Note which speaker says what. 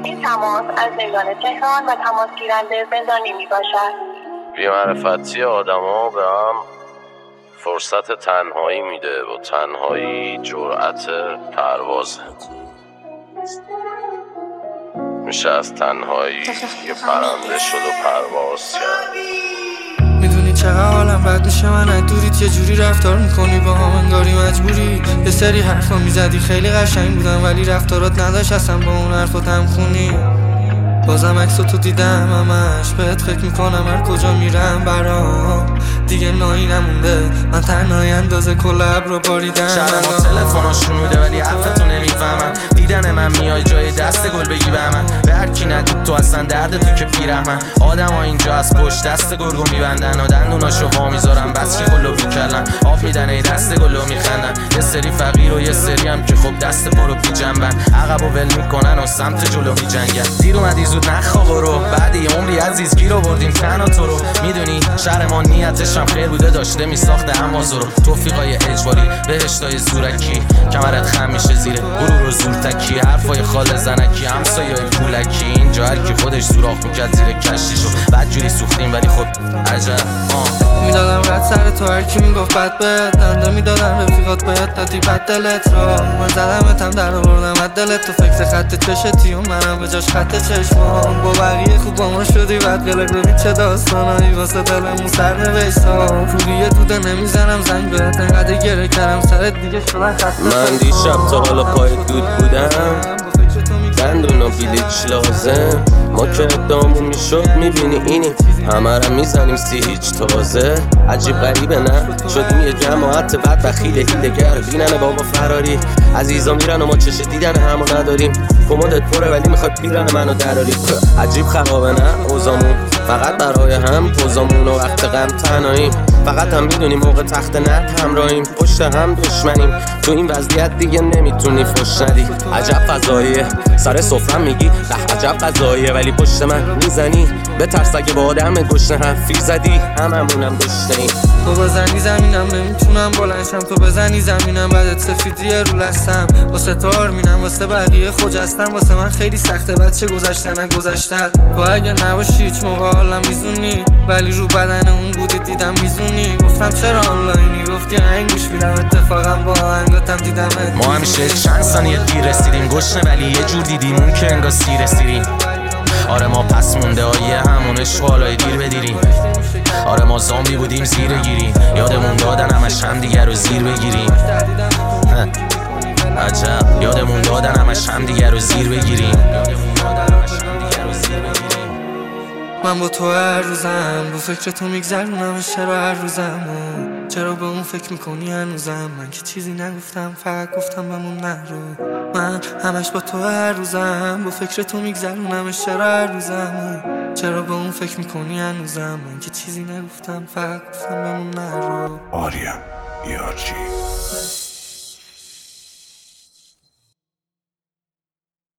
Speaker 1: این تماس از زندان تهران و تماس گیرنده زندانی می باشد.
Speaker 2: بی‌معرفتی آدما به هم فرصت تنهایی میده و تنهایی جرأت پروازه. میشه از تنهایی یه پرنده شد و پرواز کرد.
Speaker 3: میدونی چقدر حالم بد میشه من از دوریت، یه جوری رفتار میکنی با هم انگاری مجبوری. یه سری حرفا میزدی خیلی قشنگ بودن ولی رفتارات نداشت اصلا با اون حرفات هم خونی. بازم عکسو تو دیدم همش بهت فکر میکنم هر کجا میرم برام دیگه نایی نمونده، من تنهایی اندازه کل ابر رو باریدم.
Speaker 4: شهر ما تلفناشون میده ولی حرفتو نمیفهمم. دیدن من میای جای دست گل بگی به من، به هر کی ندید تو اصلا درد تو که پیرهمن. آدم ها اینجا از پشت دست گرگو میبندن و دندوناشو وا میذارن بس که گلو میکلن. آب میدن ای دست گلو میخندن. یه سری فقیر و یه سری هم که خب دست پرو پی جنبن، عقبو ول میکنن و سمت جلو میجنگن. دیر اومدی زود نخواب رو، بعد یه عمری عزیز گیر آوردیم تنها تو رو. میدونی شهر ما نیتش هم خیر بوده، داشته میساخته اما زورو. توفیقای اجباری بهشتای زورکی، کمرت خم میشه زیر غرور و زورتکی. حرفای خال زنکی همسایه‌ای پولکی، اینجا هر کی خودش سوراخ میکرد زیر کشتیشو. بعد جوری سوختیم ولی خب عجب.
Speaker 3: میدادم رد سر تو هر کی میگفت بد بهت، دنده میدادن رفیقات بهت دادی بد دلت رو. من زدمتم در آوردم از دلت، تو فکر خط چشتی و منم به جاش خط چشمام. با بقیه خوب با ما شدی بعد قلق ببین چه داستانایی واسه دلمون سر نوشتم. روی دوده نمیزنم زنگ بهت انقدر گره کردم سرت دیگه شدن خسته.
Speaker 2: من دیشب تا حالا پای دود بودم، دندون و بلیچ لازم. ما که ادامون میشد میبینی اینی همه را میزنیم سی هیچ تازه. عجیب غریبه نه شدیم یه جماعت بعد بخیل هیلگر. بینن بابا فراری عزیزا میرن و ما چش دیدن همو نداریم. کمدت پره ولی میخوای پیرن منو دراری. عجیب خرابه نه اوزامون فقط برای هم پوزامون و وقت غم تنهاییم. فقط هم میدونیم موقع تخت نرد همراهیم، پشت هم دشمنیم. تو این وضعیت دیگه نمیتونی فش ندی. عجب فضاییه سر سفرم میگی عجب قضاییه، ولی پشت من میزنی به ترس اگه با آدم گشنه حرفی زدی هممونم گشنه‌ایم.
Speaker 3: تو بزنی زمینم نمیتونم بلنشم، تو بزنی زمینم بعدت سفیدیه رو لستم. واسه تار مینم واسه بقیه خجستم، واسه من خیلی سخته بچه گذشتن نگذشتن. تو اگه نباشی هیچ موقع حالم میزونی، ولی رو بدن اون بودی دیدم میزونی. گفتم چرا آنلاینی گفتی هنگوش میدم، اتفاقا با هنگاتم دیدم.
Speaker 4: ما همیشه چند ثانیه دیر رسیدیم گشنه ولی یه جور دیدیم اون که انگار سیر رسیدیم. آره ما پس مونده آیه همون اشوالای دیر بدیریم. آره ما زامبی بودیم زیر گیریم، یادمون دادن همش هم دیگر رو زیر بگیریم. عجب یادمون دادن همش هم دیگر رو زیر بگیریم.
Speaker 3: من با تو هر روزم با فکر تو میگذرونم. چرا هر روزم چرا به اون فکر میکنی هنوزم؟ من که چیزی نگفتم فقط گفتم بمون نرو. من همش با تو هر روزم با فکر تو میگذرونم. چرا هر روزم چرا به اون فکر میکنی هنوزم؟ من که چیزی نگفتم فقط گفتم بمون نرو.
Speaker 5: آریا یارچی